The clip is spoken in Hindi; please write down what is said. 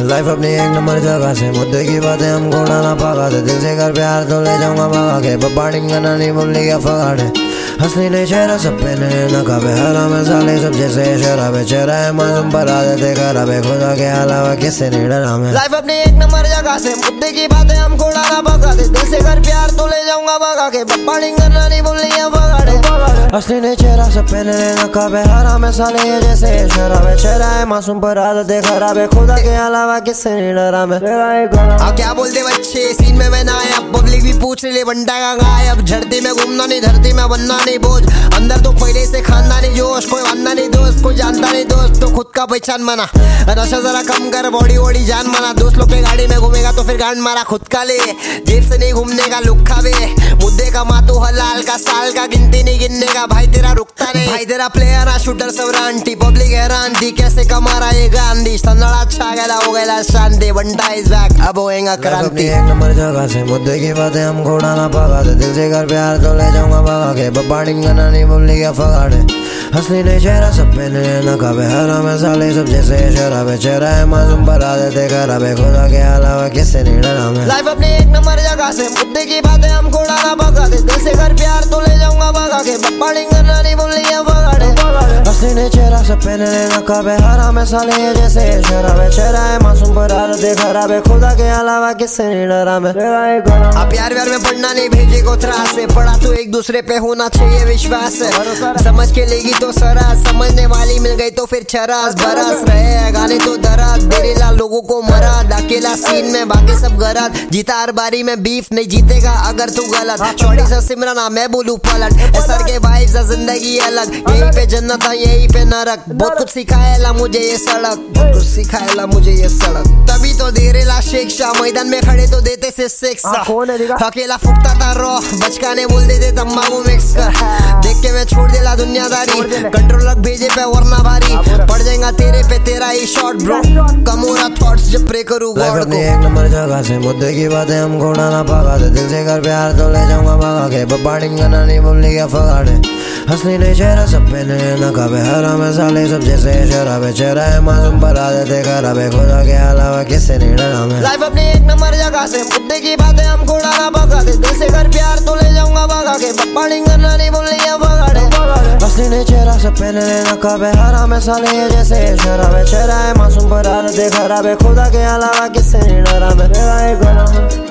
लाइफ अपनी एक नंबर जगह से, मुद्दे की बातें हमको उड़ाना पागा दे। दिल से कर प्यार तो ले जाऊंगा भगा के, बबाड़िंग करना नहीं बोलने क्या फगाड़े। हंसनी नहीं चेहरा सब पे नकाबे, हराम है साले सब जैसे शराबे। चेहरा है मासूम पर आदतें खराबे, खुदा के अलावा किससे नहीं डरा मैं। लाइफ अपनी एक नंबर जगह से, मुद्दे की बातें हमको उड़ाना भगा दे। दिल से कर प्यार तो ले जाऊंगा भगा के, बबाड़िंग करना नहीं बोलने क्या फगाड़े। हंसनी नहीं चेहरा सब पे नकाबे, हराम है साले ये जैसे शराबे। चेहरा है मासूम पर आदतें खराबे, खुदा के अलावा किससे नहीं डरा मैं। क्या बोलते बच्चे सीन में मैं ना आया, पब्लिक भी पूछ रही बंटा का गायब। झड़ती में घूमना नहीं, धरती में बनना नहीं बोझ, अंदर तो पहले से खानदा नहीं जोश। कोई बनना नहीं दोस्त, कोई जानता नहीं दोस्त, तो खुद का पहचान बना। नशा जरा कम कर, बॉडी वॉडी जान माना। दोस्त लोग के गाड़ी में घूमेगा तो फिर गांड मारा। खुद का ले जेब से नहीं घूमने का लुक खावे, मुद्दे का मातू हलाल का, साल का गिनती नहीं गिनने का। भाई तेरा रुकता नहीं, भाई तेरा प्लेयर शूटर सब रांटी। पब्लिक हैरान थी कैसे कमा रहा ये गांधी। संदड़ा छा गया हो गया शांति, बंटा इज बैक अब होएगा क्रांति। एक नंबर जगह से, मुद्दे की बातें हमको उड़ाना पागा दे। दिल से कर प्यार तो ले जाऊंगा भगा के, बबाड़िंग करना नहीं बोलने क्या फगाड़े। हंसनी नहीं चेहरा सब पे नकाबे, हराम है साले सब जैसे शराबे। चेहरा है मासूम पर आदतें खराबे, खुदा के अलावा किससे नहीं डरा मैं। लाइफ अपनी एक नंबर जगह से, मुद्दे की बातें हमको उड़ाना भगा दे। दिल से कर प्यार तो ले जाऊंगा भगा के, बबाड़िंग करना नहीं बोलने क्या फगाड़े। हंसनी नहीं चेहरा सब पे नकाबे, हराम है साले ये जैसे शराबे। चेहरा है मासूम पर आदतें खराबे, खुदा के अलावा किससे नहीं डरा मैं। आप प्यार व्यार में पढ़ना नहीं भेजे को त्रास से, पढ़ा तो एक दूसरे पे होना चाहिए विश्वास। समझ के लेगी तो सरास, समझने वाली मिल गई तो फिर चरास। बरस रहे गाने तो दराज, बेरेला लोगों को मरा। अकेला सीन में बाकी सब गलत, जीता हर बारी में बीफ, नहीं जीतेगा अगर तू गलत। छोटी सा सिमरना मैं बोलूं पलट, सर के वाइफ सा जिंदगी अलग। यही पे जन्नत है यही पे नरक, बहुत कुछ सिखाएला मुझे ये सड़क, बहुत कुछ सिखाएला मुझे ये सड़क। तभी तो दे रेला शिक्षा, मैदान में खड़े तो देते से शिक्षा। अकेला फुकता था रो, बचकाने बोल देते तंबाकू मिक्स कर। देख के मैं छोड़ देला दुनियादारी, कंट्रोल रख भेजे पे वरना भारी। पड़ जाएगा तेरे पे तेरा ही शॉट ब्रो, कम हो रहा थॉट्स जब प्रे करूँ गॉड को। एक नंबर जगह से, मुद्दे की बातें हमको उड़ाना पागा दे। दिल से कर प्यार तो ले जाऊंगा भगा के, बबाड़िंग करना नहीं बोलने क्या फगाड़े। हंसनी नहीं चेहरा सब पे नकाबे, हराम है साले सब जैसे शराबे। चेहरा है मासूम पर आदतें खराबे, खुदा के अलावा किससे नहीं डरा मैं। लाइफ अपनी एक नंबर जगह से, मुद्दे की बातें हमको उड़ाना भगा दे। दिल से कर प्यार तो ले जाऊंगा भगा के, बबाड़िंग करना नहीं बोलने क्या फगाड़े। हंसनी नहीं चेहरा सब पे नकाबे, हराम है साले ये जैसे शराबे। चेहरा है मासूम पर आदतें खराबे, खुदा के अलावा किससे नहीं डरा मैं।